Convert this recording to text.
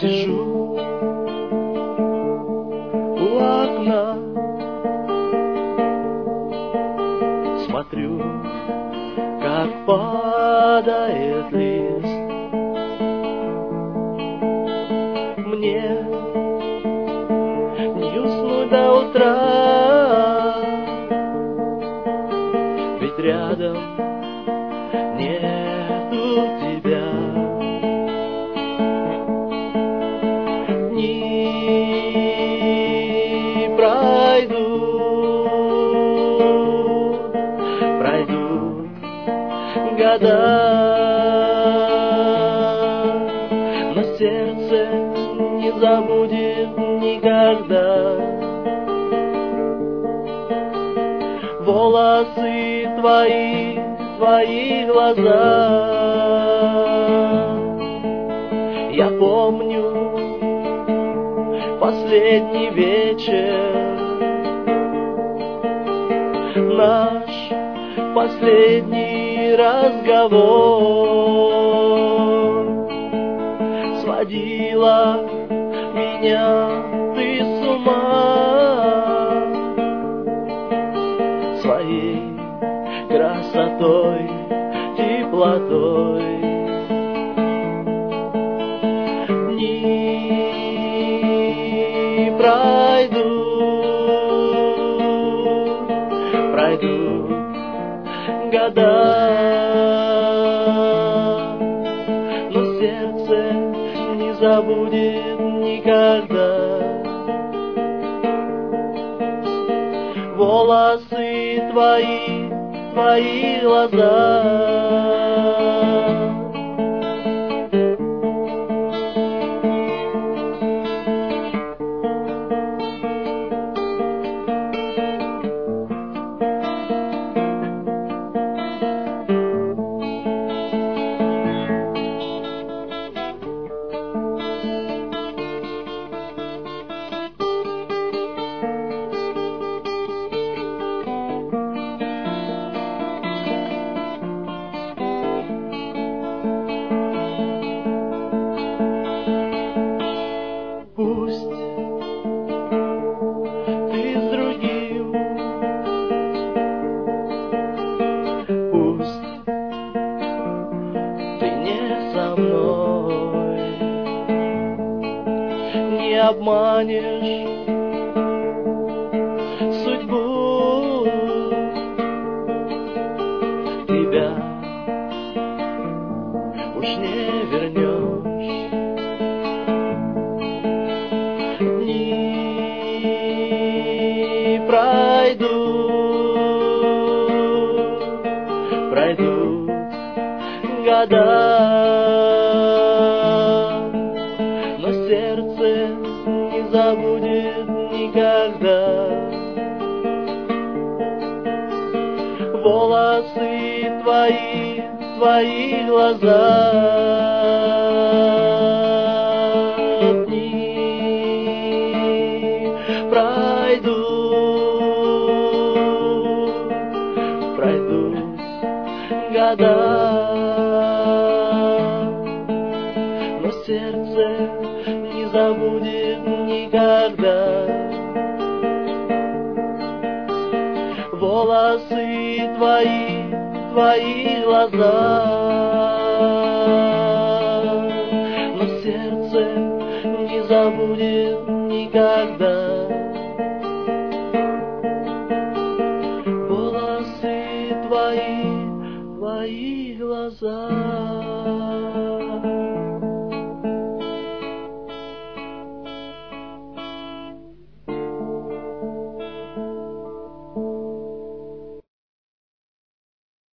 Сижу у окна, смотрю, как падает лист. Мне не уснуть до утра, ведь рядом нету тебя. Дни пройдут года, но сердце не забудет никогда. Волосы твои глаза. Я помню последний вечер, наш последний разговор. Сводила меня ты с ума своей красотой, теплотой. Дни пройдут года, но сердце не забудет никогда. Волосы твои глаза. Пусть ты с другим, пусть ты не со мной, не обманешь судьбу. Тебя уж не вернешь. Пройдут года, но сердце не забудет никогда. Волосы твои глаза. Дни пройдут года, но сердце не забудет никогда. Волосы твои глаза, но сердце не забудет никогда. Волосы твои глаза.